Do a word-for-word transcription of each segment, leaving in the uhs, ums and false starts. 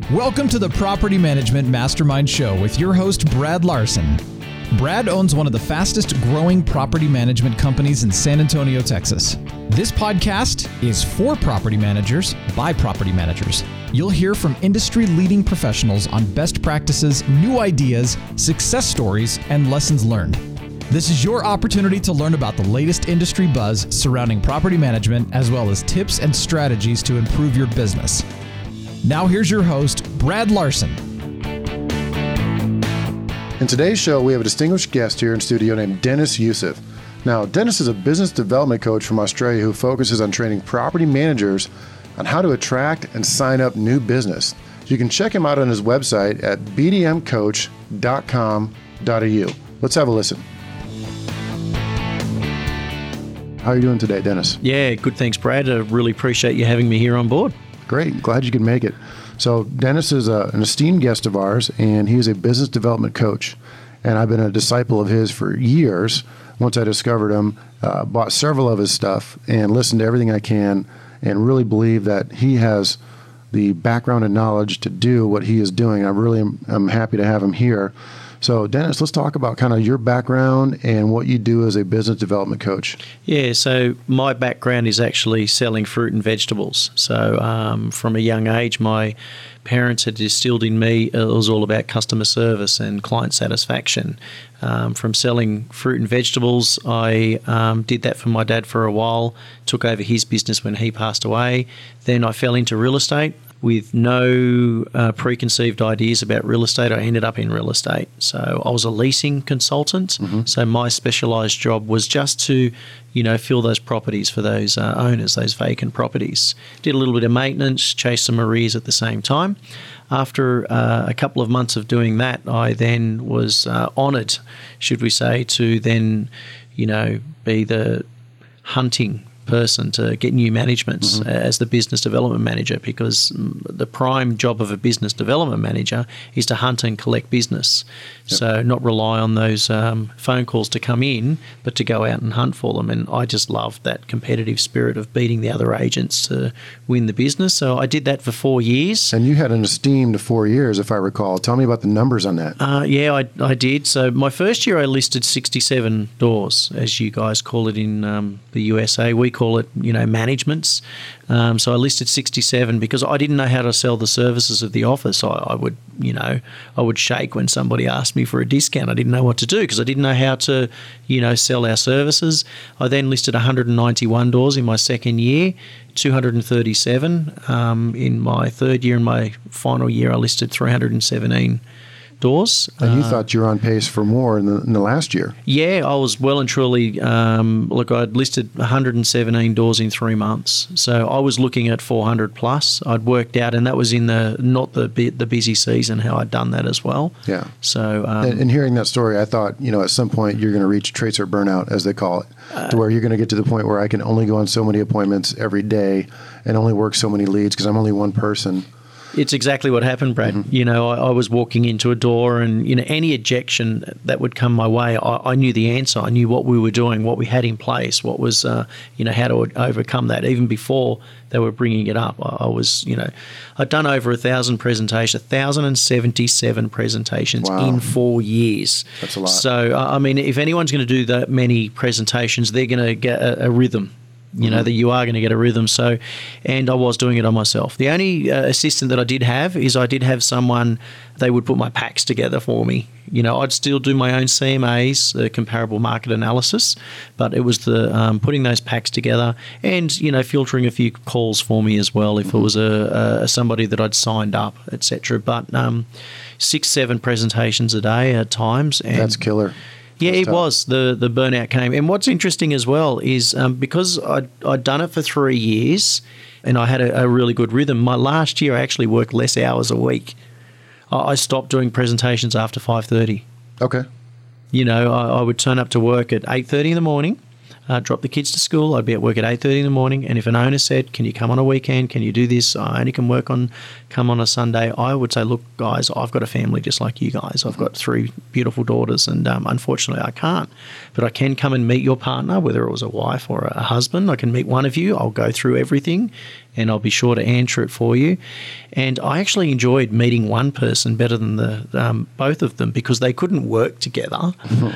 Welcome to the Property Management Mastermind Show with your host, Brad Larson. Brad owns one of the fastest growing property management companies in San Antonio, Texas. This podcast is for property managers by property managers. You'll hear from industry-leading professionals on best practices, new ideas, success stories, and lessons learned. This is your opportunity to learn about the latest industry buzz surrounding property management, as well as tips and strategies to improve your business. Now here's your host, Brad Larson. In today's show, we have a distinguished guest here in studio named Dennis Youssef. Now, Dennis is a business development coach from Australia who focuses on training property managers on how to attract and sign up new business. You can check him out on his website at b d m coach dot com dot a u. Let's have a listen. How are you doing today, Dennis? Yeah, good. Thanks, Brad. I really appreciate you having me here on board. Great. Glad you could make it. So Dennis is a, an esteemed guest of ours, and he is a business development coach. And I've been a disciple of his for years. Once I discovered him, uh, bought several of his stuff and listened to everything I can, and really believe that he has the background and knowledge to do what he is doing. I really am I'm happy to have him here. So Dennis, let's talk about kind of your background and what you do as a business development coach. Yeah, so my background is actually selling fruit and vegetables. So um, from a young age, my parents had distilled in me, it was all about customer service and client satisfaction. Um, from selling fruit and vegetables, I um, did that for my dad for a while, took over his business when he passed away. Then I fell into real estate. With no uh, preconceived ideas about real estate, I ended up in real estate. So I was a leasing consultant. Mm-hmm. So my specialised job was just to, you know, fill those properties for those uh, owners, those vacant properties. Did a little bit of maintenance, chased some arrears at the same time. After uh, a couple of months of doing that, I then was uh, honoured, should we say, to then, you know, be the hunting person to get new managements mm-hmm. as the business development manager, because the prime job of a business development manager is to hunt and collect business. Yep. So not rely on those um, phone calls to come in, but to go out and hunt for them. And I just loved that competitive spirit of beating the other agents to win the business. So I did that for four years. And you had an esteemed four years, if I recall. Tell me about the numbers on that. Uh, yeah, I, I did. So my first year I listed sixty-seven doors, as you guys call it in um, the U S A. We call it, you know, managements. Um, so I listed sixty-seven because I didn't know how to sell the services of the office. I, I would, you know, I would shake when somebody asked me for a discount. I didn't know what to do because I didn't know how to, you know, sell our services. I then listed one hundred ninety-one doors in my second year, two hundred thirty-seven um, in my third year. In my final year, I listed three hundred seventeen doors. And you uh, thought you were on pace for more in the, in the last year. Yeah, I was well and truly, um, look, I'd listed one hundred seventeen doors in three months. So I was looking at four hundred plus. I'd worked out, and that was in the, not the the busy season, how I'd done that as well. Yeah. So, um, and, and hearing that story, I thought, you know, at some point you're going to reach tracer burnout, as they call it, uh, to where you're going to get to the point where I can only go on so many appointments every day and only work so many leads because I'm only one person. It's exactly what happened, Brad. Mm-hmm. You know, I, I was walking into a door and, you know, any objection that would come my way, I, I knew the answer. I knew what we were doing, what we had in place, what was, uh, you know, how to overcome that. Even before they were bringing it up, I, I was, you know, I'd done over a thousand presentations, one thousand seventy-seven presentations wow. in four years. That's a lot. So, uh, I mean, if anyone's going to do that many presentations, they're going to get a, a rhythm. You know, mm-hmm. that you are going to get a rhythm. So, and I was doing it on myself. The only uh, assistant that I did have is I did have someone, they would put my packs together for me. You know, I'd still do my own C M As, uh, comparable market analysis, but it was the um, putting those packs together and, you know, filtering a few calls for me as well if mm-hmm. it was a, a somebody that I'd signed up, et cetera. But um, six, seven presentations a day at times. And that's killer. Yeah, it was. The the burnout came. And what's interesting as well is um, because I'd, I'd done it for three years and I had a, a really good rhythm, my last year I actually worked less hours a week. I, I stopped doing presentations after five thirty. Okay. You know, I, I would turn up to work at eight thirty in the morning. uh, drop the kids to school. I'd be at work at eight thirty in the morning. And if an owner said, can you come on a weekend? Can you do this? I only can work on, come on a Sunday. I would say, look, guys, I've got a family just like you guys. I've got three beautiful daughters, and um, unfortunately I can't. But I can come and meet your partner, whether it was a wife or a husband. I can meet one of you. I'll go through everything, and I'll be sure to answer it for you. And I actually enjoyed meeting one person better than the um, both of them, because they couldn't work together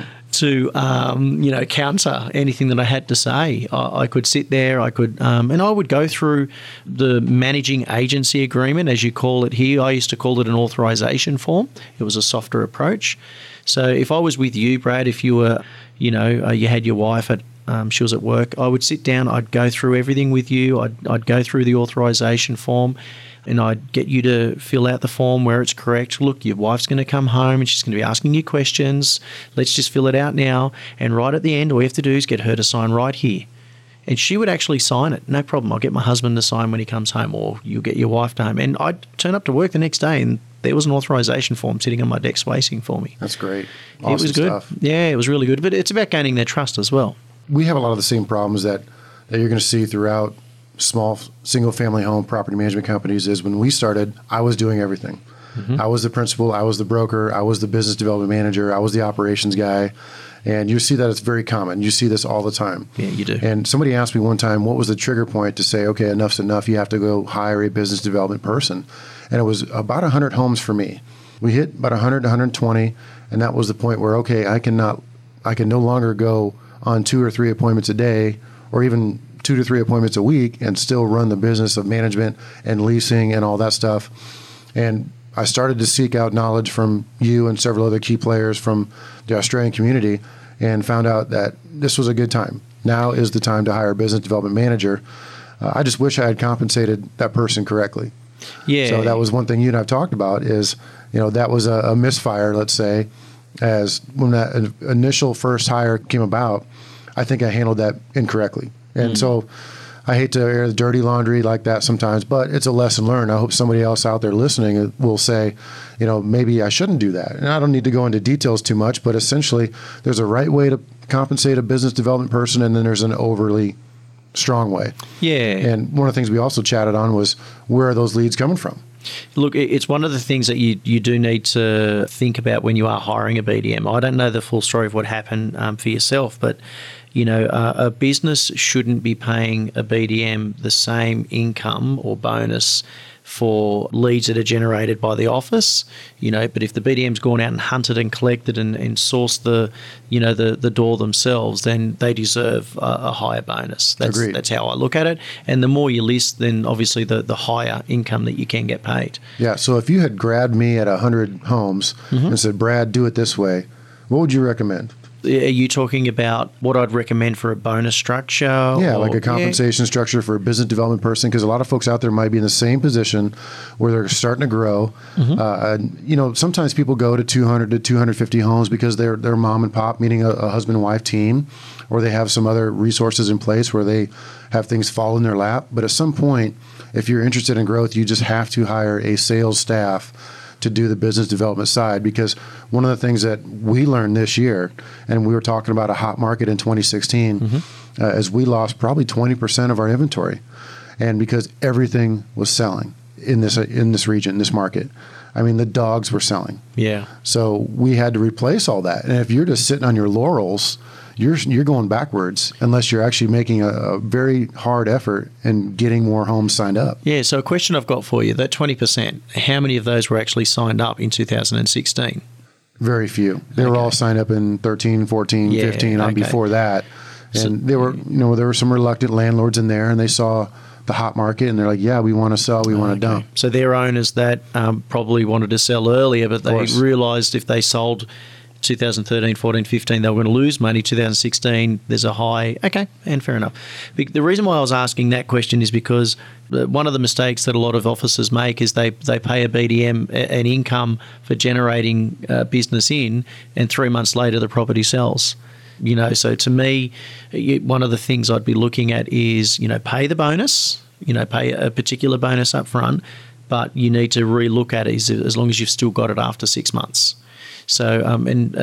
to um, you know counter anything that I had to say. I, I could sit there, I could, um, and I would go through the managing agency agreement, as you call it here. I used to call it an authorization form. It was a softer approach. So if I was with you, Brad, if you were, you know, uh, you had your wife at Um, she was at work, I would sit down, I'd go through everything with you, I'd, I'd go through the authorization form, and I'd get you to fill out the form where it's correct. Look, your wife's going to come home and she's going to be asking you questions. Let's just fill it out now. And right at the end, all you have to do is get her to sign right here. And she would actually sign it. No problem. I'll get my husband to sign when he comes home, or you'll get your wife to home. And I'd turn up to work the next day and there was an authorization form sitting on my desk waiting for me. That's great. Awesome it was good. Stuff. Yeah, it was really good. But it's about gaining their trust as well. We have a lot of the same problems that, that you're going to see throughout small single-family home property management companies. Is when we started, I was doing everything. Mm-hmm. I was the principal, I was the broker, I was the business development manager, I was the operations guy. And you see that it's very common. You see this all the time. Yeah, you do. And somebody asked me one time, what was the trigger point to say, okay, enough's enough, you have to go hire a business development person. And it was about one hundred homes for me. We hit about one hundred to one hundred twenty, and that was the point where, okay, I cannot, I can no longer go on two or three appointments a day, or even two to three appointments a week, and still run the business of management and leasing and all that stuff. And I started to seek out knowledge from you and several other key players from the Australian community, and found out that this was a good time. Now is the time to hire a business development manager. Uh, I just wish I had compensated that person correctly. Yeah. So that was one thing you and I've talked about is, you know, that was a, a misfire, let's say, as when that initial first hire came about. I think I handled that incorrectly. And mm. so I hate to air the dirty laundry like that sometimes, but it's a lesson learned. I hope somebody else out there listening will say, you know, maybe I shouldn't do that. And I don't need to go into details too much, but essentially there's a right way to compensate a business development person, and then there's an overly strong way. Yeah. And one of the things we also chatted on was, where are those leads coming from? Look, it's one of the things that you, you do need to think about when you are hiring a B D M. I don't know the full story of what happened um, for yourself, but you know, uh, a business shouldn't be paying a B D M the same income or bonus for leads that are generated by the office, you know, but if the B D M's gone out and hunted and collected and, and sourced the, you know, the, the door themselves, then they deserve a, a higher bonus. That's Agreed. That's how I look at it. And the more you list, then obviously the, the higher income that you can get paid. Yeah, so if you had grabbed me at one hundred homes mm-hmm. and said, Brad, do it this way, what would you recommend? Are you talking about what I'd recommend for a bonus structure? Yeah, or, like a compensation yeah. structure for a business development person, because a lot of folks out there might be in the same position where they're starting to grow. Mm-hmm. Uh, and, you know, sometimes people go to two hundred to two hundred fifty homes because they're, they're mom and pop, meaning a, a husband and wife team, or they have some other resources in place where they have things fall in their lap. But at some point, if you're interested in growth, you just have to hire a sales staff to do the business development side, because one of the things that we learned this year, and we were talking about a hot market in twenty sixteen, mm-hmm. uh, is we lost probably twenty percent of our inventory, and because everything was selling in this in this region, this market. I mean, the dogs were selling. Yeah. So we had to replace all that. And if you're just sitting on your laurels, you're you're going backwards unless you're actually making a, a very hard effort and getting more homes signed up. Yeah, so a question I've got for you, that twenty percent, how many of those were actually signed up in two thousand sixteen? Very few. They okay. were all signed up in thirteen, fourteen, yeah, fifteen, on okay. before that. And so, they were, you know, there were some reluctant landlords in there, and they saw the hot market, and they're like, yeah, we want to sell, we want to okay. dump. So they're owners that um, probably wanted to sell earlier, but they realised if they sold two thousand thirteen, fourteen, fifteen, they were going to lose money. two thousand sixteen, there's a high. Okay, and fair enough. The reason why I was asking that question is because one of the mistakes that a lot of offices make is they, they pay a B D M an income for generating uh, business in, and three months later the property sells. You know, so to me, one of the things I'd be looking at is, you know, pay the bonus, you know, pay a particular bonus up front, but you need to relook at it as, as long as you've still got it after six months. So, um, and uh,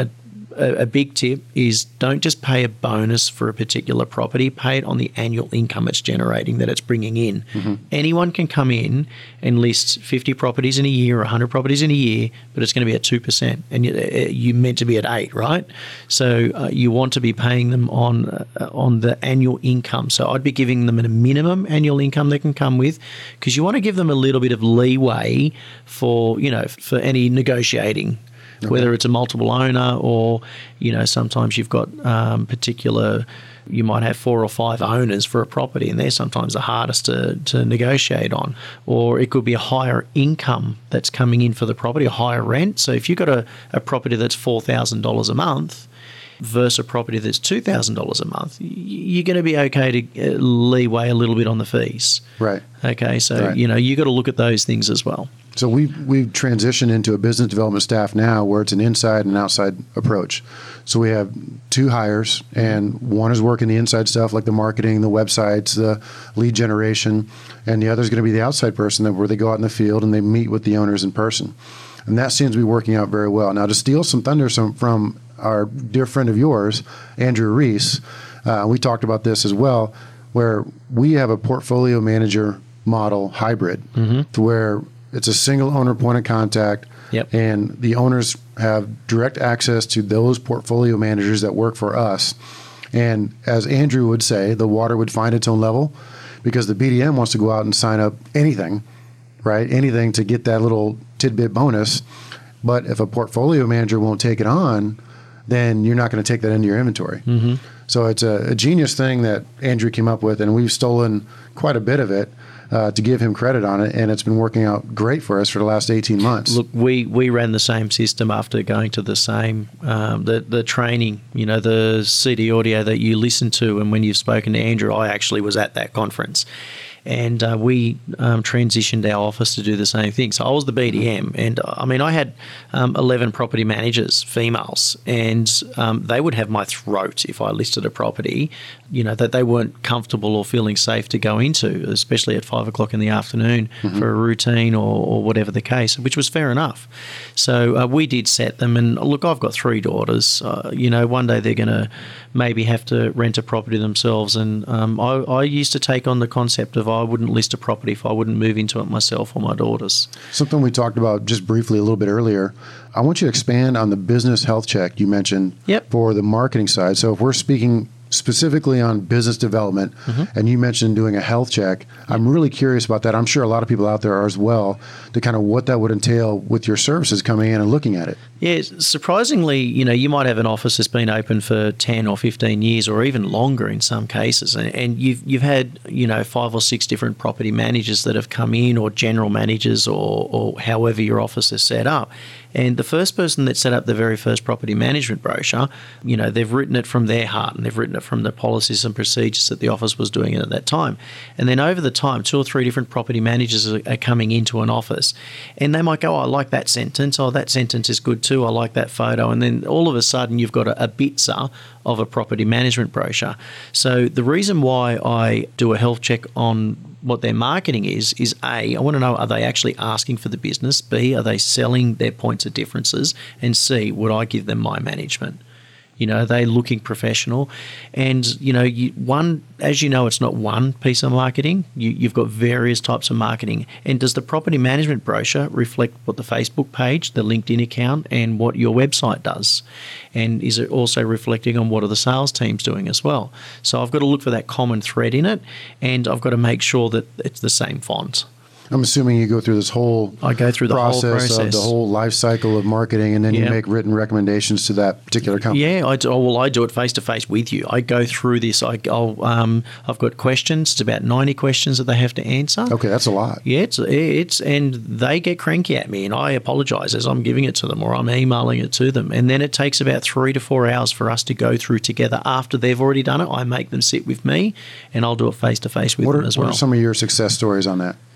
a, a big tip is don't just pay a bonus for a particular property, pay it on the annual income it's generating, that it's bringing in. Mm-hmm. Anyone can come in and list fifty properties in a year or one hundred properties in a year, but it's going to be at two percent, and you, you're meant to be at eight, right? So uh, you want to be paying them on uh, on the annual income. So I'd be giving them a minimum annual income they can come with, because you want to give them a little bit of leeway for, you know, for any negotiating. Okay. Whether it's a multiple owner or, you know, sometimes you've got um, particular, you might have four or five owners for a property, and they're sometimes the hardest to, to negotiate on. Or it could be a higher income that's coming in for the property, a higher rent. So if you've got a, a property that's four thousand dollars a month versus a property that's two thousand dollars a month, you're going to be okay to leeway a little bit on the fees. Right. Okay, so, right. you know, you got to look at those things as well. So we've, we've transitioned into a business development staff now where it's an inside and outside approach. So we have two hires, and one is working the inside stuff like the marketing, the websites, the lead generation, and the other is going to be the outside person that where they go out in the field and they meet with the owners in person. And that seems to be working out very well. Now, to steal some thunder some, from our dear friend of yours, Andrew Reese, uh, we talked about this as well, where we have a portfolio manager model hybrid mm-hmm. to where it's a single owner point of contact, yep. and the owners have direct access to those portfolio managers that work for us. And as Andrew would say, the water would find its own level, because the B D M wants to go out and sign up anything, right? Anything to get that little tidbit bonus. But if a portfolio manager won't take it on, then you're not going to take that into your inventory. Mm-hmm. So it's a, a genius thing that Andrew came up with, and we've stolen quite a bit of it. Uh, to give him credit on it, and it's been working out great for us for the last eighteen months. Look, we, we ran the same system after going to the same, um, the, the training, you know, the C D audio that you listen to, and when you've spoken to Andrew, I actually was at that conference. And uh, we um, transitioned our office to do the same thing. So I was the B D M, and uh, I mean, I had um, eleven property managers, females, and um, they would have my throat if I listed a property, you know, that they weren't comfortable or feeling safe to go into, especially at five o'clock in the afternoon mm-hmm. for a routine or, or whatever the case, which was fair enough. So uh, we did set them, and look, I've got three daughters. Uh, you know, one day they're going to maybe have to rent a property themselves, and um, I, I used to take on the concept of I wouldn't list a property if I wouldn't move into it myself or my daughters. Something we talked about just briefly a little bit earlier. I want you to expand on the business health check you mentioned yep. for the marketing side. So if we're speaking specifically on business development, mm-hmm. and you mentioned doing a health check, I'm really curious about that. I'm sure a lot of people out there are as well, to kind of what that would entail with your services coming in and looking at it. Yeah, surprisingly, you know, you might have an office that's been open for ten or fifteen years or even longer in some cases, and, and you've you've had, you know, five or six different property managers that have come in, or general managers, or, or however your office is set up. And the first person that set up the very first property management brochure, you know, they've written it from their heart, and they've written it from the policies and procedures that the office was doing it at that time. And then over the time, two or three different property managers are, are coming into an office, and they might go, oh, I like that sentence. Oh, that sentence is good too. I like that photo. And then all of a sudden you've got a, a bitzer of a property management brochure. So the reason why I do a health check on what their marketing is, is A, I want to know, are they actually asking for the business? B, are they selling their points of differences? And C, would I give them my management? You know, are they looking professional? And, you know, you, one, as you know, it's not one piece of marketing. You, you've got various types of marketing. And does the property management brochure reflect what the Facebook page, the LinkedIn account, and what your website does? And is it also reflecting on what are the sales teams doing as well? So I've got to look for that common thread in it, and I've got to make sure that it's the same font. I'm assuming you go through this whole I go through the process, whole process of the whole life cycle of marketing, and then yeah. you make written recommendations to that particular company. Yeah, I do, well, I do it face to face with you. I go through this. I, I'll, um, I've got questions. It's about ninety questions that they have to answer. Okay, that's a lot. Yeah, it's it's and they get cranky at me, and I apologise as I'm giving it to them or I'm emailing it to them, and then it takes about three to four hours for us to go through together. After they've already done it, I make them sit with me, and I'll do it face to face with what are, them as well. What are some of your success stories on that?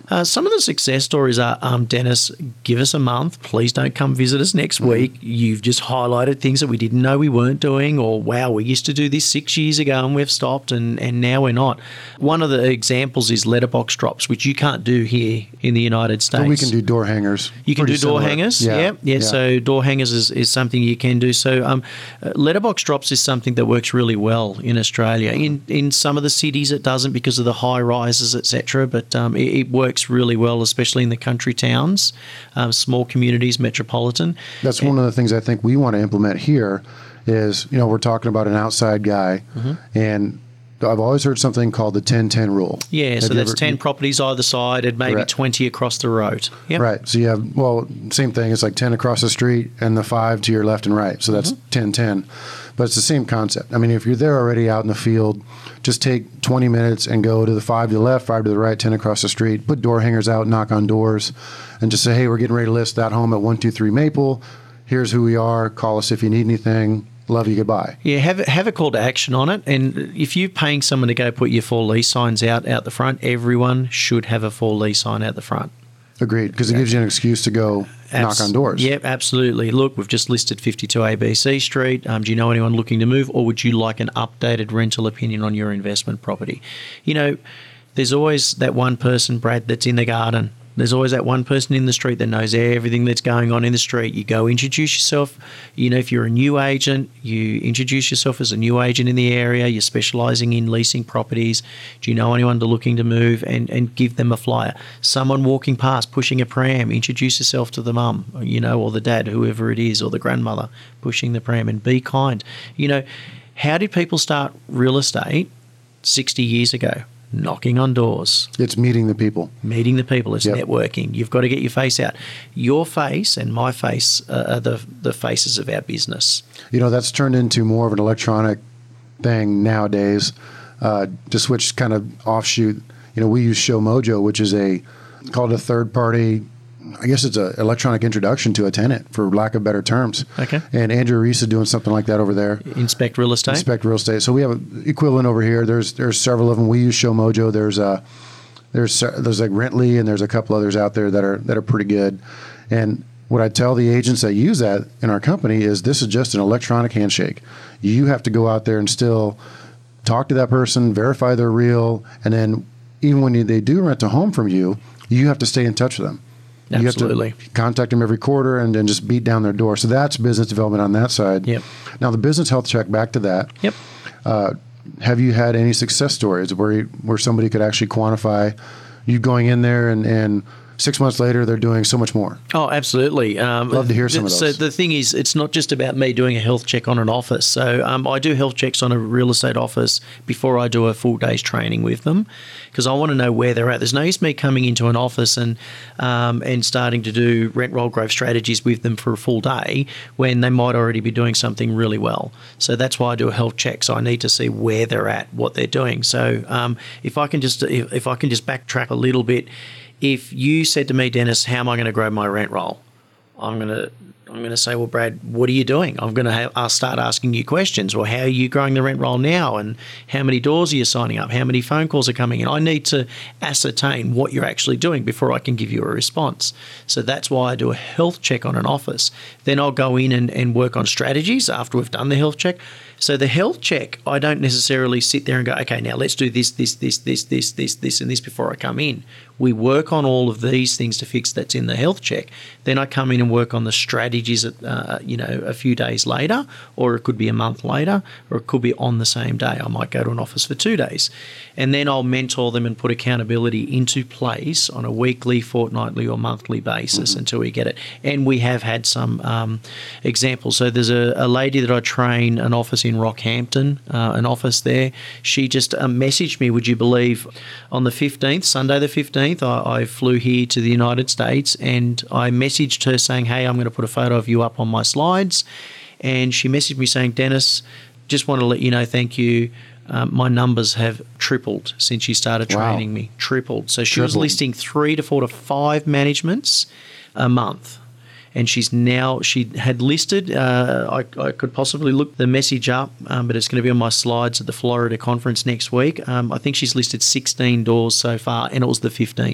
Uh, some of the success stories are, um, Dennis, give us a month. Please don't come visit us next mm. week. You've just highlighted things that we didn't know we weren't doing, or, wow, we used to do this six years ago and we've stopped and, and now we're not. One of the examples is letterbox drops, which you can't do here in the United States. But we can do door hangers. You can do door similar. hangers. Yeah. Yeah. yeah. yeah. So door hangers is, is something you can do. So um, uh, letterbox drops is something that works really well in Australia. In in some of the cities it doesn't because of the high rises, et cetera. But um, it, it works really well, especially in the country towns, um, small communities, metropolitan. That's and, one of the things I think we want to implement here is, you know, we're talking about an outside guy, mm-hmm. and I've always heard something called the ten ten rule. Yeah, have so that's ever, ten properties either side and maybe correct. twenty across the road. Yep. Right. So you have, well, same thing. It's like ten across the street and the five to your left and right. So that's mm-hmm. ten ten. But it's the same concept. I mean, if you're there already out in the field, just take twenty minutes and go to the five to the left, five to the right, ten across the street, put door hangers out, knock on doors, and just say, hey, we're getting ready to list that home at one two three Maple. Here's who we are. Call us if you need anything. Love you, goodbye. Yeah, have have a call to action on it. And if you're paying someone to go put your for lease signs out out the front, everyone should have a for lease sign out the front. Agreed, because it gives you an excuse to go Abs- knock on doors. Yep, absolutely. Look, we've just listed fifty-two A B C Street. Um, do you know anyone looking to move, or would you like an updated rental opinion on your investment property? You know, there's always that one person, Brad, that's in the garden. There's always that one person in the street that knows everything that's going on in the street. You go introduce yourself. You know, if you're a new agent, you introduce yourself as a new agent in the area. You're specialising in leasing properties. Do you know anyone looking to move? And, and give them a flyer. Someone walking past, pushing a pram, introduce yourself to the mum, you know, or the dad, whoever it is, or the grandmother pushing the pram, and be kind. You know, how did people start real estate sixty years ago? Knocking on doors. It's meeting the people. Meeting the people. It's yep. networking. You've got to get your face out. Your face and my face are the, the faces of our business. You know, that's turned into more of an electronic thing nowadays. Uh, to switch kind of offshoot, you know, we use Show Mojo, which is a, called a third party, I guess it's an electronic introduction to a tenant, for lack of better terms. Okay. And Andrew Reese is doing something like that over there. Inspect Real Estate? Inspect Real Estate. So we have an equivalent over here. There's there's several of them. We use Show Mojo. There's uh, there's there's like Rently, and there's a couple others out there that are that are pretty good. And what I tell the agents that use that in our company is this is just an electronic handshake. You have to go out there and still talk to that person, verify they're real, and then even when you, they do rent a home from you, you have to stay in touch with them. Absolutely. You have to contact them every quarter and then just beat down their door. So that's business development on that side. Yep. Now, the business health check, back to that. Yep. Uh, have you had any success stories where you, where somebody could actually quantify you going in there and, and six months later they're doing so much more? Oh, absolutely. Um, Love to hear some of so those. The thing is, it's not just about me doing a health check on an office. So um, I do health checks on a real estate office before I do a full day's training with them, because I want to know where they're at. There's no use me coming into an office and um, and starting to do rent roll growth strategies with them for a full day when they might already be doing something really well. So that's why I do a health check. So I need to see where they're at, what they're doing. So um, if I can just if, if I can just backtrack a little bit. If you said to me, Dennis, how am I going to grow my rent roll? I'm going to I'm going to say, well, Brad, what are you doing? I'm going to have, I'll start asking you questions. Well, how are you growing the rent roll now? And how many doors are you signing up? How many phone calls are coming in? I need to ascertain what you're actually doing before I can give you a response. So that's why I do a health check on an office. Then I'll go in and, and work on strategies after we've done the health check. So the health check, I don't necessarily sit there and go, okay, now let's do this, this, this, this, this, this, this, and this before I come in. We work on all of these things to fix that's in the health check. Then I come in and work on the strategies, at, uh, you know, a few days later, or it could be a month later, or it could be on the same day. I might go to an office for two days. And then I'll mentor them and put accountability into place on a weekly, fortnightly, or monthly basis mm-hmm. until we get it. And we have had some um, examples. So there's a, a lady that I train, an office in Rockhampton, uh, an office there. She just uh, messaged me, would you believe, on the fifteenth, Sunday the fifteenth, I, I flew here to the United States, and I messaged her saying, hey, I'm going to put a photo of you up on my slides. And she messaged me saying, Dennis, just want to let you know, thank you. Um, my numbers have tripled since you started training wow. me. Tripled. So she tripled. was listing three to four to five managements a month. And she's now, she had listed, uh, I, I could possibly look the message up, um, but it's going to be on my slides at the Florida conference next week. Um, I think she's listed sixteen doors so far, and it was the fifteenth.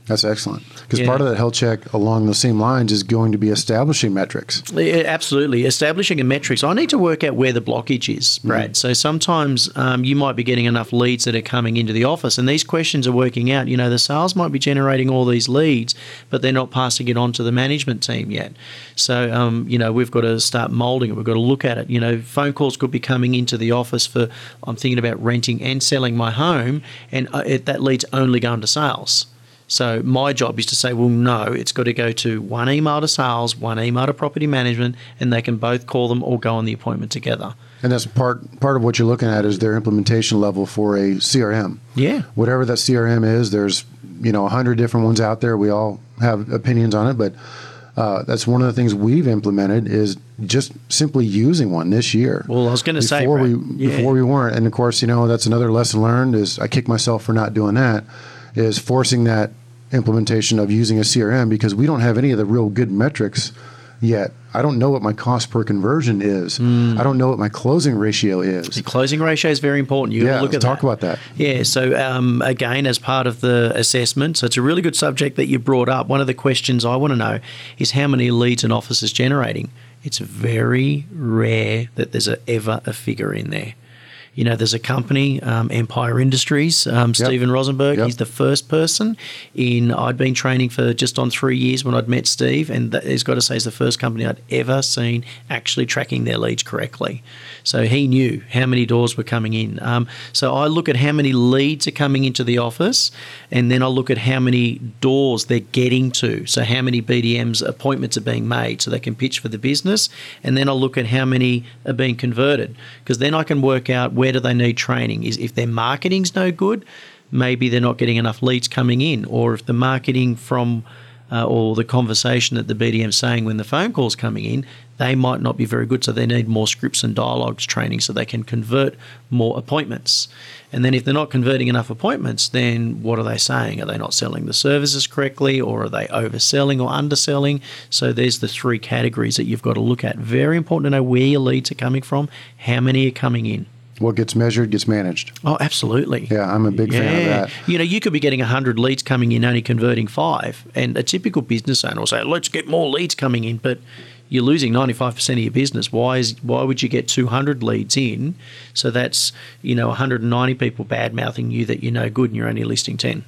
That's excellent. Because Yeah. part of that health check along the same lines is going to be establishing metrics. Yeah, absolutely. Establishing a metrics. I need to work out where the blockage is, Brad. Mm. So sometimes um, you might be getting enough leads that are coming into the office, and these questions are working out. You know, the sales might be generating all these leads, but they're not passing it on to the management team yet. So, um, you know, we've got to start molding it. We've got to look at it. You know, phone calls could be coming into the office for, I'm thinking about renting and selling my home, and uh, it, that lead's only going to sales. So my job is to say, well, no, it's got to go to one email to sales, one email to property management, and they can both call them or go on the appointment together. And that's part part of what you're looking at is their implementation level for a C R M. Yeah. Whatever that C R M is, there's, you know, a hundred different ones out there. We all have opinions on it, but uh, that's one of the things we've implemented is just simply using one this year. Well, I was going to say, before we Brad, yeah. before we weren't, and of course, you know, that's another lesson learned. Is I kick myself for not doing that. Is forcing that implementation of using a C R M because we don't have any of the real good metrics yet. I don't know what my cost per conversion is. Mm. I don't know what my closing ratio is. The closing ratio is very important. You yeah, look let's at talk that. about that. Yeah, so um, again, as part of the assessment, so it's a really good subject that you brought up. One of the questions I want to know is how many leads an office is generating. It's very rare that there's a, ever a figure in there. You know, there's a company, um, Empire Industries, um, Yep. Stephen Rosenberg. Yep. He's the first person in, I'd been training for just on three years when I'd met Steve, and that, he's got to say he's the first company I'd ever seen actually tracking their leads correctly. So he knew how many doors were coming in. Um, so I look at how many leads are coming into the office, and then I look at how many doors they're getting to. So how many B D Ms appointments are being made so they can pitch for the business, and then I look at how many are being converted, because then I can work out where do they need training. Is if their marketing's no good, maybe they're not getting enough leads coming in, or if the marketing from uh, or the conversation that the B D M's saying when the phone call's coming in, they might not be very good, so they need more scripts and dialogues training so they can convert more appointments. And then if they're not converting enough appointments, then what are they saying? Are they not selling the services correctly, or are they overselling or underselling? So there's the three categories that you've got to look at. Very important to know where your leads are coming from, how many are coming in. What gets measured gets managed. Oh, absolutely. Yeah, I'm a big yeah. fan of that. You know, you could be getting one hundred leads coming in, only converting five, and a typical business owner will say, let's get more leads coming in, but you're losing ninety-five percent of your business. Why is why would you get two hundred leads in? So that's, you know, one hundred ninety people bad-mouthing you that you're no good and you're only listing ten.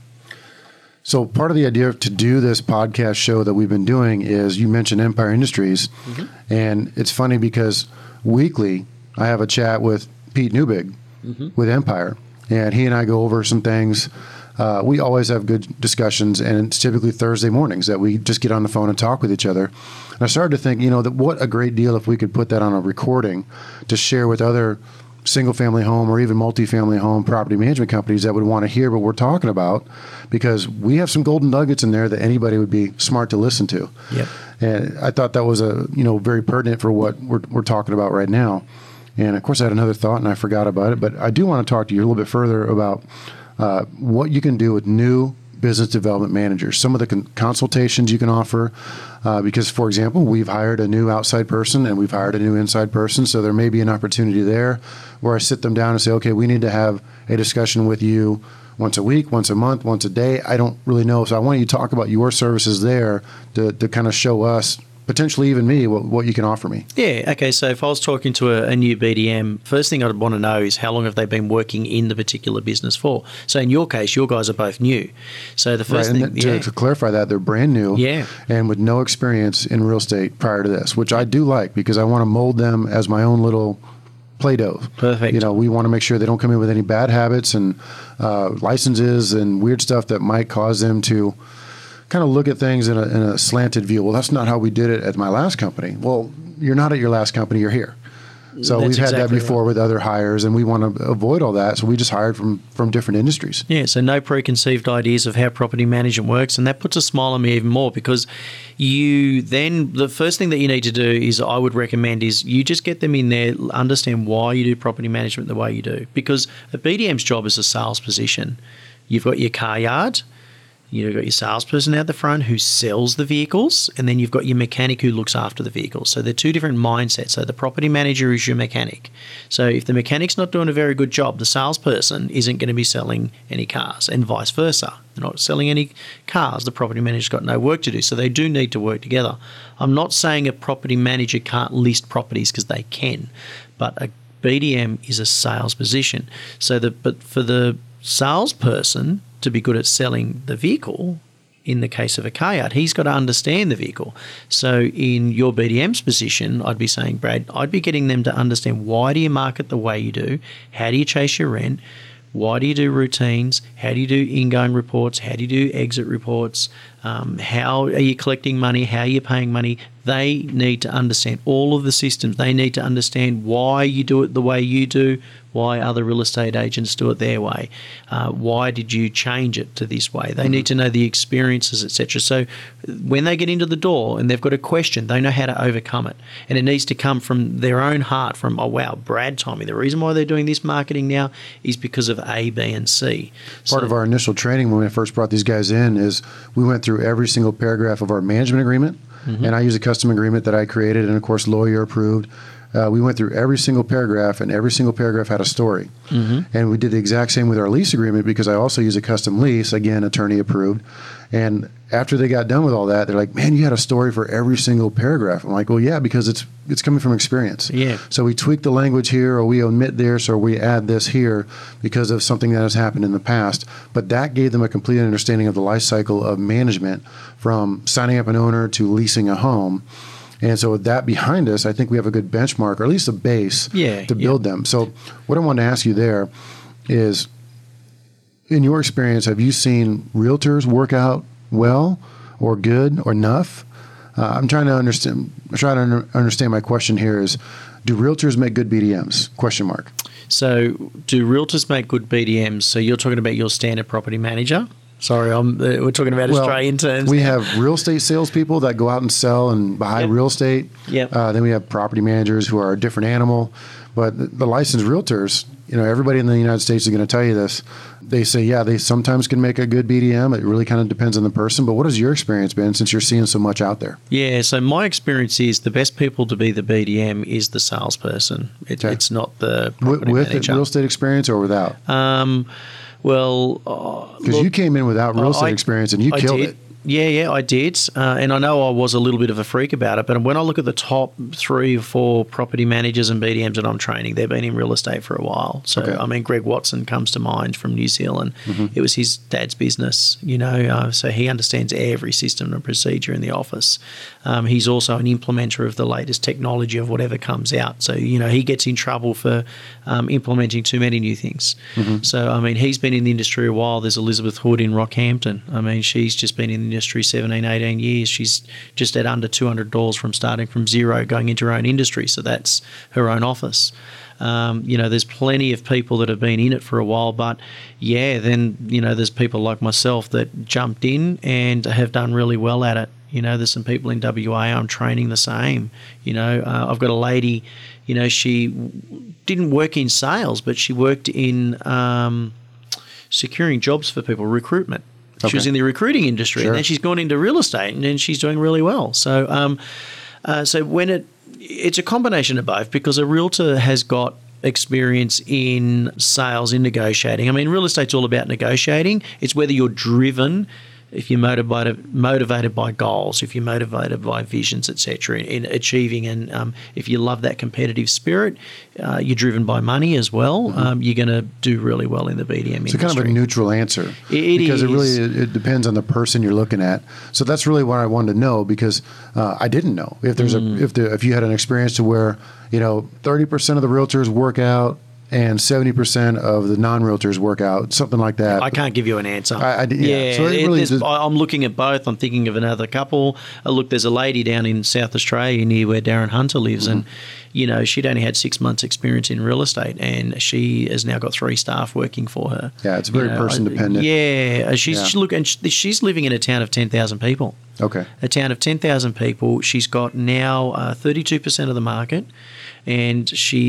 So part of the idea to do this podcast show that we've been doing is you mentioned Empire Industries, mm-hmm. and it's funny because weekly I have a chat with Pete Newbig mm-hmm. with Empire, and he and I go over some things. Uh, we always have good discussions, and it's typically Thursday mornings that we just get on the phone and talk with each other. And I started to think, you know, that what a great deal if we could put that on a recording to share with other single-family home or even multi-family home property management companies that would want to hear what we're talking about, because we have some golden nuggets in there that anybody would be smart to listen to. Yep. And I thought that was a you know very pertinent for what we're we're talking about right now. And of course, I had another thought and I forgot about it, but I do want to talk to you a little bit further about uh, what you can do with new business development managers, some of the con- consultations you can offer, uh, because, for example, we've hired a new outside person and we've hired a new inside person, so there may be an opportunity there where I sit them down and say, okay, we need to have a discussion with you once a week, once a month, once a day. I don't really know, so I want you to talk about your services there to, to kind of show us, potentially even me, what, what you can offer me. Yeah, okay, so if I was talking to a, a new B D M, first thing I'd want to know is how long have they been working in the particular business for? So in your case, your guys are both new. So the first right, thing... And to, yeah. to clarify that, they're brand new yeah. and with no experience in real estate prior to this, which I do like because I want to mold them as my own little Play-Doh. Perfect. You know, we want to make sure they don't come in with any bad habits and uh, licenses and weird stuff that might cause them to kind of look at things in a, in a slanted view. Well, that's not how we did it at my last company. Well, you're not at your last company, you're here. So That's we've had exactly that before right. with other hires, and we want to avoid all that. So we just hired from, from different industries. Yeah, so no preconceived ideas of how property management works, and that puts a smile on me even more because you then, the first thing that you need to do is, I would recommend, is you just get them in there, understand why you do property management the way you do. Because a B D M's job is a sales position. You've got your car yard, you've got your salesperson out the front who sells the vehicles, and then you've got your mechanic who looks after the vehicles. So they're two different mindsets. So the property manager is your mechanic. So if the mechanic's not doing a very good job, the salesperson isn't going to be selling any cars, and vice versa. They're not selling any cars. The property manager's got no work to do. So they do need to work together. I'm not saying a property manager can't list properties, because they can, but a B D M is a sales position. So the but for the salesperson to be good at selling the vehicle, in the case of a car yard, he's got to understand the vehicle. So in your B D M's position, I'd be saying, Brad, I'd be getting them to understand, why do you market the way you do? How do you chase your rent? Why do you do routines? How do you do ingoing reports? How do you do exit reports? Um, how are you collecting money? How are you paying money? They need to understand all of the systems. They need to understand why you do it the way you do, why other real estate agents do it their way. Uh, why did you change it to this way? They mm-hmm. need to know the experiences, et cetera. So when they get into the door and they've got a question, they know how to overcome it. And it needs to come from their own heart, from, oh, wow, Brad told me the reason why they're doing this marketing now is because of A, B, and C. Part so, of our initial training when we first brought these guys in is we went through every single paragraph of our management agreement. Mm-hmm. And I use a custom agreement that I created and, of course, lawyer approved. Uh, we went through every single paragraph, and every single paragraph had a story. Mm-hmm. And we did the exact same with our lease agreement, because I also use a custom lease, again, attorney approved. And after they got done with all that, they're like, man, you had a story for every single paragraph. I'm like, well, yeah, because it's it's coming from experience. Yeah. So we tweak the language here, or we omit this, or we add this here because of something that has happened in the past. But that gave them a complete understanding of the life cycle of management, from signing up an owner to leasing a home. And so with that behind us, I think we have a good benchmark, or at least a base yeah, to build yeah. them. So what I wanted to ask you there is, in your experience, have you seen realtors work out well or good or enough? Uh, I'm trying to understand. I'm trying to under, understand. My question here is, do realtors make good B D Ms? Question mark. So, do realtors make good B D Ms? So you're talking about your standard property manager? Sorry, I'm, uh, we're talking about well, Australian terms. We have real estate salespeople that go out and sell and buy yep. real estate. Yep. Uh, then we have property managers who are a different animal. But the, the licensed realtors, you know, everybody in the United States is going to tell you this. They say, yeah, they sometimes can make a good B D M. It really kind of depends on the person. But what has your experience been, since you're seeing so much out there? Yeah, so my experience is the best people to be the B D M is the salesperson. It, okay. It's not the property with, manager. With real estate experience or without? Um, well, because uh, you came in without real estate I, experience and you I killed did. it. Yeah, yeah, I did. Uh, and I know I was a little bit of a freak about it, but when I look at the top three or four property managers and B D Ms that I'm training, they've been in real estate for a while. So, okay. I mean, Greg Watson comes to mind from New Zealand. Mm-hmm. It was his dad's business, you know, uh, so he understands every system and procedure in the office. Um, he's also an implementer of the latest technology of whatever comes out. So, you know, he gets in trouble for um, implementing too many new things. Mm-hmm. So, I mean, he's been in the industry a while. There's Elizabeth Hood in Rockhampton. I mean, she's just been in the industry seventeen, eighteen years. She's just at under two hundred doors from starting from zero, going into her own industry. So that's her own office. Um, you know, there's plenty of people that have been in it for a while, but yeah, then, you know, there's people like myself that jumped in and have done really well at it. You know, there's some people in W A I'm training the same. You know, uh, I've got a lady, you know, she didn't work in sales, but she worked in um, securing jobs for people, recruitment. Okay. She was in the recruiting industry, sure. and then she's gone into real estate, and then she's doing really well. So, um, uh, so when it, it's a combination of both, because a realtor has got experience in sales, in negotiating. I mean, real estate's all about negotiating. It's whether you're driven, if you're motivated motivated by goals, if you're motivated by visions, et cetera, in, in achieving, and um, if you love that competitive spirit, uh, you're driven by money as well. Mm-hmm. Um, you're going to do really well in the B D M so industry. So kind of a neutral answer, it, it because is. it really it depends on the person you're looking at. So that's really what I wanted to know, because uh, I didn't know if there's mm. a if the if you had an experience to where, you know, thirty percent of the realtors work out and seventy percent of the non-realtors work out, something like that. I can't give you an answer. I, I, yeah, yeah so it really is, I'm looking at both. I'm thinking of another couple. Uh, look, there's a lady down in South Australia near where Darren Hunter lives, mm-hmm. and, you know, she'd only had six months experience in real estate, and she has now got three staff working for her. Yeah, it's very you know, person-dependent. Yeah. She's, yeah. She, look, and she's living in a town of ten thousand people. Okay. A town of ten thousand people. She's got now uh, thirty-two percent of the market. And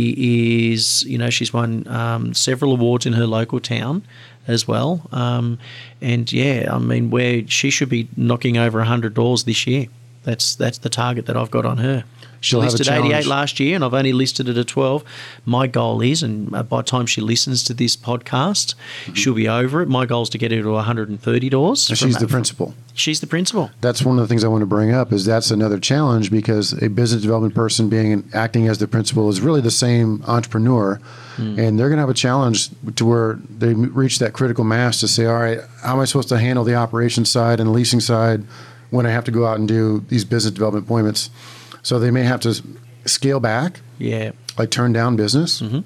she is, you know, she's won um, several awards in her local town as well. Um, and yeah, I mean, where she should be knocking over one hundred doors this year. That's that's the target that I've got on her. she'll have a listed challenge. eighty-eight last year, and I've only listed it at twelve. My goal is, and by the time she listens to this podcast, mm-hmm. she'll be over it. My goal is to get her to one hundred thirty doors. And she's the principal. She's the principal. That's one of the things I want to bring up. Is that's another challenge, because a business development person being acting as the principal is really the same entrepreneur, mm. and they're going to have a challenge to where they reach that critical mass to say, all right, how am I supposed to handle the operations side and the leasing side when I have to go out and do these business development appointments? So they may have to scale back, yeah, like turn down business. Mm-hmm.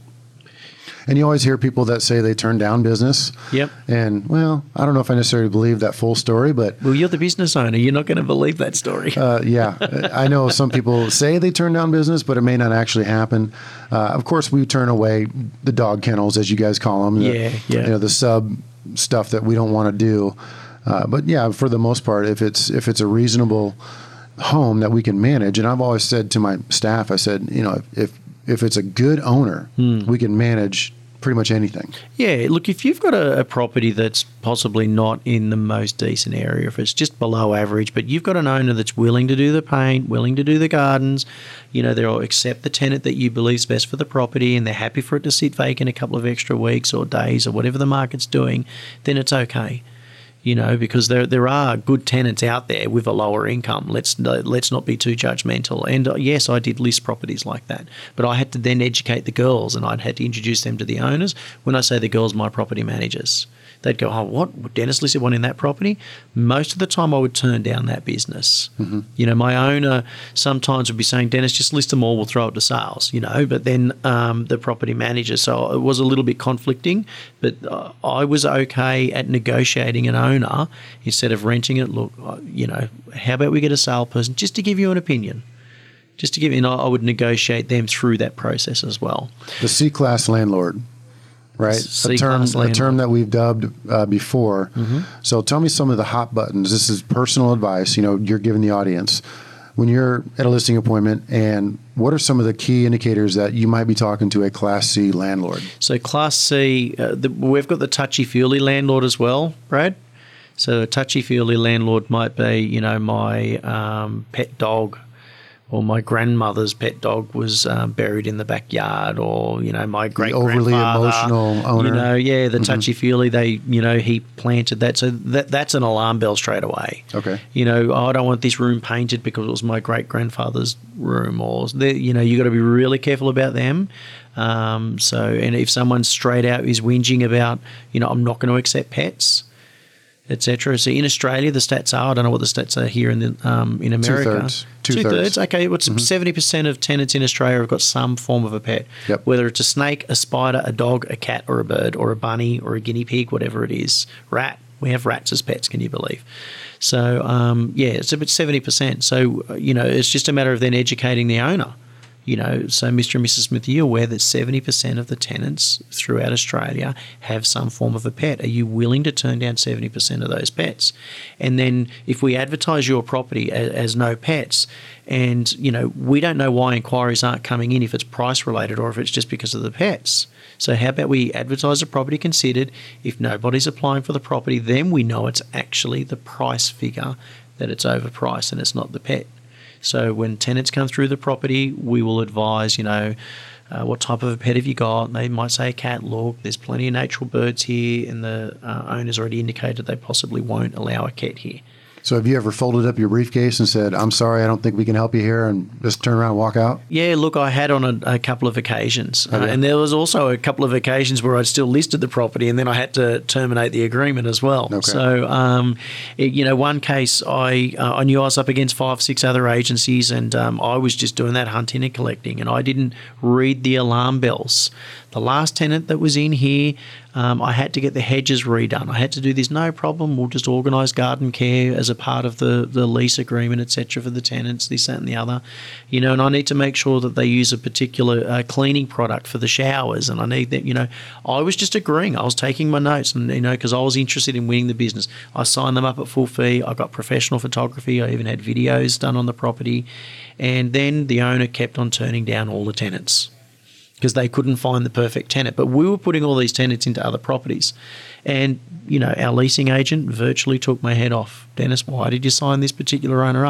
And you always hear people that say they turn down business. Yep. And, well, I don't know if I necessarily believe that full story, but... Well, you're the business owner. You're not going to believe that story. uh, yeah. I know some people say they turn down business, but it may not actually happen. Uh, of course, we turn away the dog kennels, as you guys call them. Yeah, the, yeah. You know, the sub stuff that we don't want to do. Uh, but, yeah, for the most part, if it's if it's a reasonable home that we can manage, and I've always said to my staff, I said, you know, if, if it's a good owner, hmm. we can manage pretty much anything. Yeah, look, if you've got a, a property that's possibly not in the most decent area, if it's just below average, but you've got an owner that's willing to do the paint, willing to do the gardens, you know, they'll accept the tenant that you believe is best for the property, and they're happy for it to sit vacant a couple of extra weeks or days or whatever the market's doing, then it's okay. You know, because there there are good tenants out there with a lower income. Let's let's not be too judgmental. And uh, yes, I did list properties like that, but I had to then educate the girls, and I'd had to introduce them to the owners. When I say the girls, my property managers, they'd go, "Oh, what? Dennis listed one in that property?" Most of the time, I would turn down that business. Mm-hmm. You know, my owner sometimes would be saying, "Dennis, just list them all. We'll throw it to sales." You know, but then um, the property manager. So it was a little bit conflicting, but uh, I was okay at negotiating an owner instead of renting it. Look, you know, how about we get a sale person just to give you an opinion, just to give you. And I would negotiate them through that process as well. The C-class landlord, right? C-class a term, landlord. a term that we've dubbed uh, before. Mm-hmm. So tell me some of the hot buttons. This is personal advice. You know, you're giving the audience when you're at a listing appointment, and what are some of the key indicators that you might be talking to a Class C landlord? So Class C, uh, the, we've got the touchy-feely landlord as well, Brad. So a touchy-feely landlord might be, you know, my um, pet dog, or my grandmother's pet dog was um, buried in the backyard, or, you know, my great overly emotional owner. You know, yeah, the touchy-feely, they, you know, he planted that. So that that's an alarm bell straight away. Okay. You know, oh, I don't want this room painted because it was my great-grandfather's room, or, you know, you got to be really careful about them. Um, so, and if someone straight out is whinging about, you know, I'm not going to accept pets, et cetera. So in Australia, the stats are, I don't know what the stats are here in the, um, in America. Two-thirds. Two-thirds. Two-thirds. Okay, what's Mm-hmm. seventy percent of tenants in Australia have got some form of a pet, Yep. whether it's a snake, a spider, a dog, a cat, or a bird, or a bunny, or a guinea pig, whatever it is. Rat. We have rats as pets, can you believe? So, um, yeah, it's about seventy percent. So, uh, you know, it's just a matter of then educating the owner. You know, so Mister and Missus Smith, are you aware that seventy percent of the tenants throughout Australia have some form of a pet? Are you willing to turn down seventy percent of those pets? And then if we advertise your property as, as no pets, and, you know, we don't know why inquiries aren't coming in, if it's price related or if it's just because of the pets. So how about we advertise the property considered? If nobody's applying for the property, then we know it's actually the price figure that it's overpriced and it's not the pet. So when tenants come through the property, we will advise, you know, uh, what type of a pet have you got? They might say a cat. Look, there's plenty of natural birds here, and the uh, owner's already indicated they possibly won't allow a cat here. So have you ever folded up your briefcase and said, I'm sorry, I don't think we can help you here, and just turn around and walk out? Yeah, look, I had on a, a couple of occasions. Okay. Uh, and there was also a couple of occasions where I'd still listed the property and then I had to terminate the agreement as well. Okay. So, um, it, you know, one case I uh, I knew I was up against five, six other agencies, and um, I was just doing that hunting and collecting, and I didn't read the alarm bells. The last tenant that was in here, um, I had to get the hedges redone. I had to do this, no problem. We'll just organise garden care as a part of the, the lease agreement, et cetera, for the tenants, this, that, and the other. You know, and I need to make sure that they use a particular uh, cleaning product for the showers. And I need that, you know, I was just agreeing. I was taking my notes, and, you know, because I was interested in winning the business. I signed them up at full fee. I got professional photography. I even had videos done on the property. And then the owner kept on turning down all the tenants, because they couldn't find the perfect tenant. But we were putting all these tenants into other properties. And, you know, our leasing agent virtually took my head off. Dennis, why did you sign this particular owner up?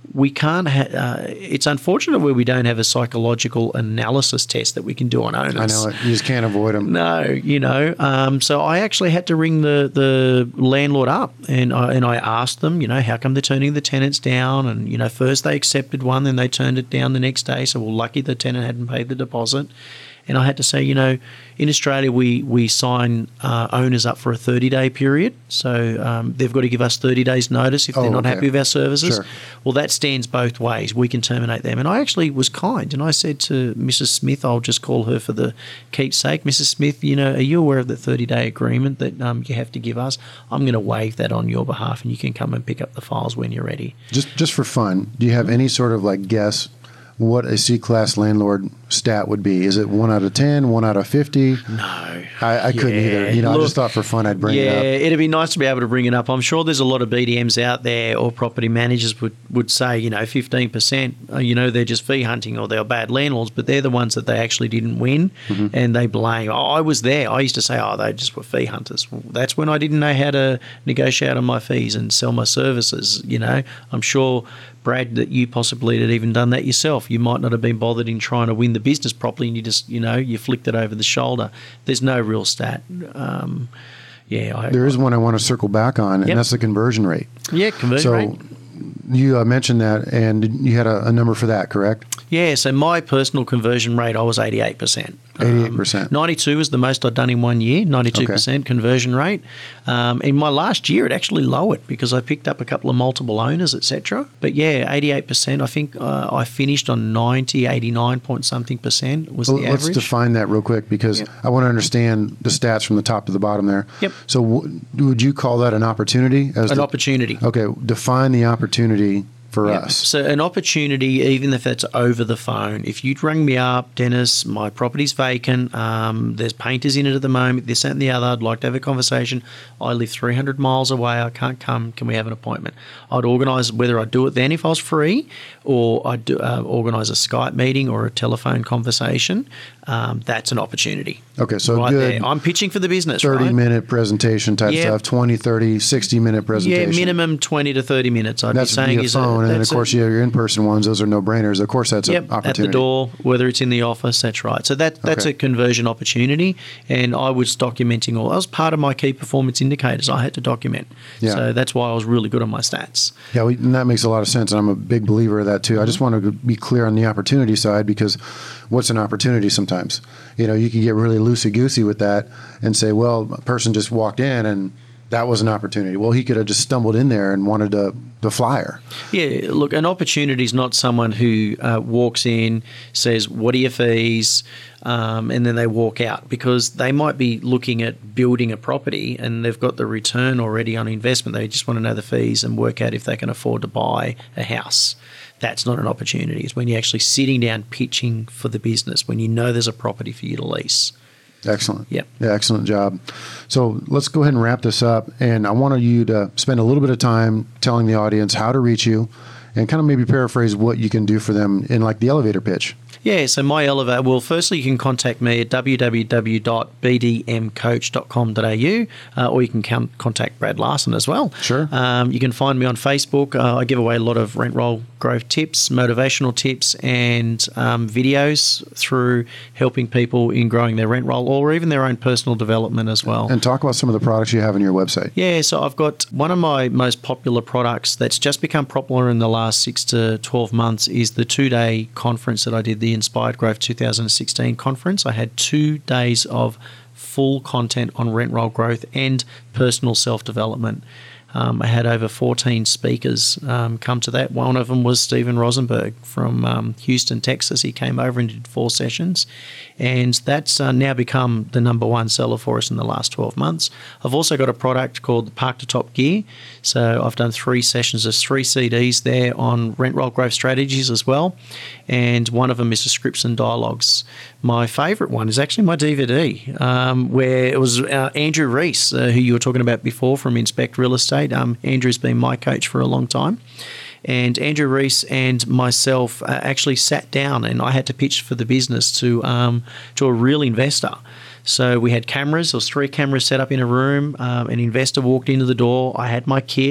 we can't. Ha- uh, it's unfortunate where we don't have a psychological analysis test that we can do on owners. I know it. You just can't avoid them. No, you know. Um, so I actually had to ring the, the landlord up, and I, and I asked them, you know, how come they're turning the tenants down? And you know, first they accepted one, then they turned it down the next day. So well, lucky the tenant hadn't paid the deposit. And I had to say, you know, in Australia, we, we sign uh, owners up for a thirty-day period. So um, they've got to give us thirty days notice if they're oh, not okay. happy with our services. Sure. Well, that stands both ways. We can terminate them. And I actually was kind. And I said to Missus Smith, I'll just call her for the keep's sake, Missus Smith, you know, are you aware of the thirty-day agreement that um, you have to give us? I'm going to waive that on your behalf, and you can come and pick up the files when you're ready. Just, just for fun, do you have any sort of like guess what a C-class landlord stat would be? Is it one out of ten, one out of fifty? No. I, I couldn't Yeah. either. You know, Look, I just thought for fun I'd bring yeah, it up. it'd be nice to be able to bring it up. I'm sure there's a lot of B D Ms out there, or property managers would, would say, you know, fifteen percent, uh, you know, they're just fee hunting or they're bad landlords, but they're the ones that they actually didn't win, mm-hmm. and they blame. Oh, I was there. I used to say, oh, they just were fee hunters. Well, that's when I didn't know how to negotiate on my fees and sell my services, you know. I'm sure, Brad, that you possibly had even done that yourself. You might not have been bothered in trying to win the business properly, and you just, you know, you flicked it over the shoulder. There's no real stat. Um, yeah, I, There is one I want to circle back on, and Yep. that's the conversion rate. yeah, conversion So rate. you uh, mentioned that, and you had a, a number for that, correct? Yeah, so my personal conversion rate, I was eighty-eight percent. eighty-eight percent. Um, ninety-two was the most I'd done in one year, ninety-two percent okay. conversion rate. Um, in my last year, it actually lowered because I picked up a couple of multiple owners, et cetera. But yeah, eighty-eight percent. I think uh, I finished on ninety, eighty-nine point something percent was well, the let's average. Let's define that real quick, because Yep. I want to understand the stats from the top to the bottom there. Yep. So w- would you call that an opportunity? As An the, opportunity. Okay, define the opportunity for Yeah. us. So an opportunity, even if that's over the phone, if you'd rang me up, Dennis, my property's vacant, um, there's painters in it at the moment, this, that and the other, I'd like to have a conversation. I live three hundred miles away, I can't come, can we have an appointment? I'd organise whether I'd do it then if I was free, or I'd do, uh, organise a Skype meeting or a telephone conversation. Um, that's an opportunity. Okay, so right good. there. I'm pitching for the business, thirty right? minute presentation type Yeah. stuff, twenty, thirty, sixty minute presentation. Yeah, minimum twenty to thirty minutes, I'd That's be saying. via is phone, a, and then of that's a- course you have your in-person ones. Those are no-brainers. Of course, that's Yep, an opportunity. at the door, whether it's in the office, that's right. So that that's Okay. a conversion opportunity, and I was documenting all. That was part of my key performance indicators. I had to document. Yeah. So that's why I was really good on my stats. Yeah, we, and that makes a lot of sense, and I'm a big believer of that too. I just want to be clear on the opportunity side, because what's an opportunity sometimes? You know, you can get really loosey-goosey with that and say, well, a person just walked in and that was an opportunity. Well, he could have just stumbled in there and wanted the, the flyer. Yeah, look, an opportunity is not someone who uh, walks in, says, what are your fees, um, and then they walk out, because they might be looking at building a property and they've got the return already on investment. They just want to know the fees and work out if they can afford to buy a house. That's not an opportunity. It's when you're actually sitting down pitching for the business, when you know there's a property for you to lease. Excellent. Yep. Yeah, excellent job. So let's go ahead and wrap this up. And I want you to spend a little bit of time telling the audience how to reach you, and kind of maybe paraphrase what you can do for them in like the elevator pitch. Yeah, so my elevator, well, firstly, you can contact me at w w w dot b d m coach dot com dot a u, uh, or you can com- contact Brad Larson as well. Sure. Um, you can find me on Facebook. Uh, I give away a lot of rent roll growth tips, motivational tips, and um, videos through helping people in growing their rent roll, or even their own personal development as well. And talk about some of the products you have on your website. Yeah, so I've got one of my most popular products that's just become popular in the last six to twelve months is the two-day conference that I did, the Inspired Growth two thousand sixteen conference. I had two days of full content on rent roll growth and personal self-development. Um, I had over fourteen speakers um, come to that. One of them was Stephen Rosenberg from um, Houston, Texas. He came over and did four sessions, and that's uh, now become the number one seller for us in the last twelve months. I've also got a product called the Park to Top Gear. So I've done three sessions. There's three C Ds there on rent roll growth strategies as well, and one of them is the Scripts and Dialogues. My favourite one is actually my D V D, um, where it was uh, Andrew Reese, uh, who you were talking about before from Inspect Real Estate. Um, Andrew's been my coach for a long time. And Andrew Reese and myself uh, actually sat down, and I had to pitch for the business to um, to a real investor. So we had cameras. There was three cameras set up in a room. Um, an investor walked into the door. I had my kit.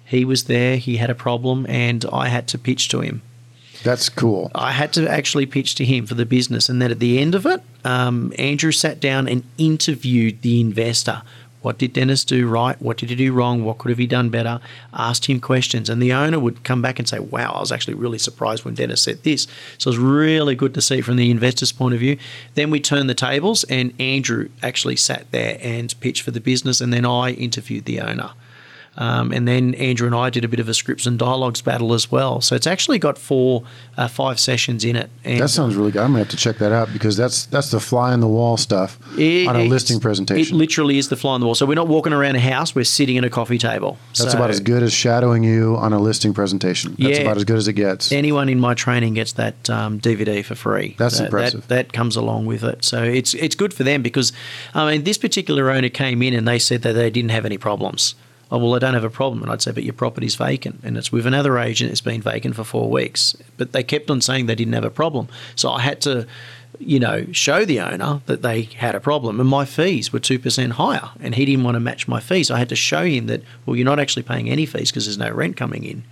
He was there, he had a problem, and I had to pitch to him. That's cool. I had to actually pitch to him for the business. And then at the end of it, um, Andrew sat down and interviewed the investor. What did Dennis do right? What did he do wrong? What could have he done better? Asked him questions. And the owner would come back and say, wow, I was actually really surprised when Dennis said this. So it was really good to see from the investor's point of view. Then we turned the tables and Andrew actually sat there and pitched for the business, and then I interviewed the owner. Um, and then Andrew and I did a bit of a scripts and dialogues battle as well. So it's actually got four, uh, five sessions in it. And that sounds really good. I'm going to have to check that out, because that's that's the fly on the wall stuff it, on a listing presentation. It literally is the fly on the wall. So we're not walking around a house, we're sitting at a coffee table. That's so, about as good as shadowing you on a listing presentation. That's yeah, about as good as it gets. Anyone in my training gets that um, D V D for free. That's that, impressive. That, that comes along with it. So it's it's good for them, because, I mean, this particular owner came in and they said that they didn't have any problems. Oh, well, I don't have a problem. And I'd say, but your property's vacant. And it's with another agent. It's been vacant for four weeks. But they kept on saying they didn't have a problem. So I had to, you know, show the owner that they had a problem. And my fees were two percent higher. And he didn't want to match my fees. So I had to show him that, well, you're not actually paying any fees because there's no rent coming in.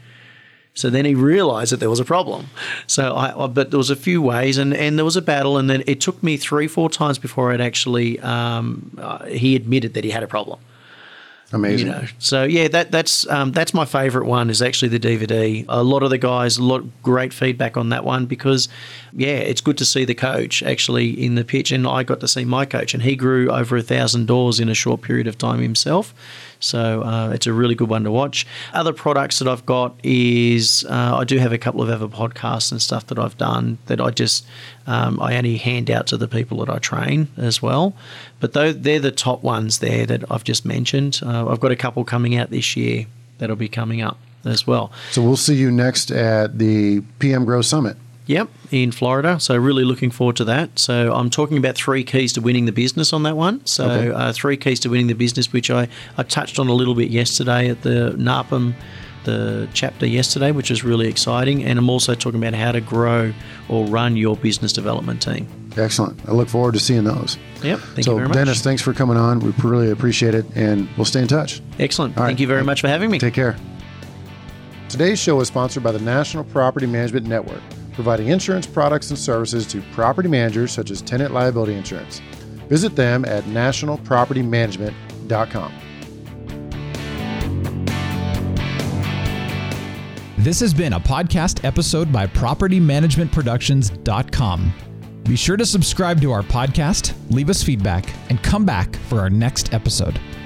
So then he realised that there was a problem. So I, but there was a few ways, and, and there was a battle. And then it took me three, four times before I'd actually, um, uh, he admitted that he had a problem. Amazing. You know, so yeah, that that's um, that's my favourite one, is actually the D V D. A lot of the guys, a lot great feedback on that one, because yeah, it's good to see the coach actually in the pitch, and I got to see my coach, and he grew over a thousand doors in a short period of time himself. So uh, it's a really good one to watch. Other products that I've got is uh, I do have a couple of other podcasts and stuff that I've done that I just um, I only hand out to the people that I train as well. But though they're the top ones there that I've just mentioned. Uh, I've got a couple coming out this year that'll be coming up as well. So we'll see you next at the P M Grow Summit. Yep, in Florida. So really looking forward to that. So I'm talking about three keys to winning the business on that one. So okay. uh, three keys to winning the business, which I, I touched on a little bit yesterday at the NAPM, the chapter yesterday, which is really exciting. And I'm also talking about how to grow or run your business development team. Excellent. I look forward to seeing those. Yep, thank so, you very much. Dennis, thanks for coming on. We really appreciate it, and we'll stay in touch. Excellent. All thank right. you very much for having me. Take care. Today's show is sponsored by the National Property Management Network, providing insurance products and services to property managers such as tenant liability insurance. Visit them at national property management dot com. This has been a podcast episode by property management productions dot com. Be sure to subscribe to our podcast, leave us feedback, and come back for our next episode.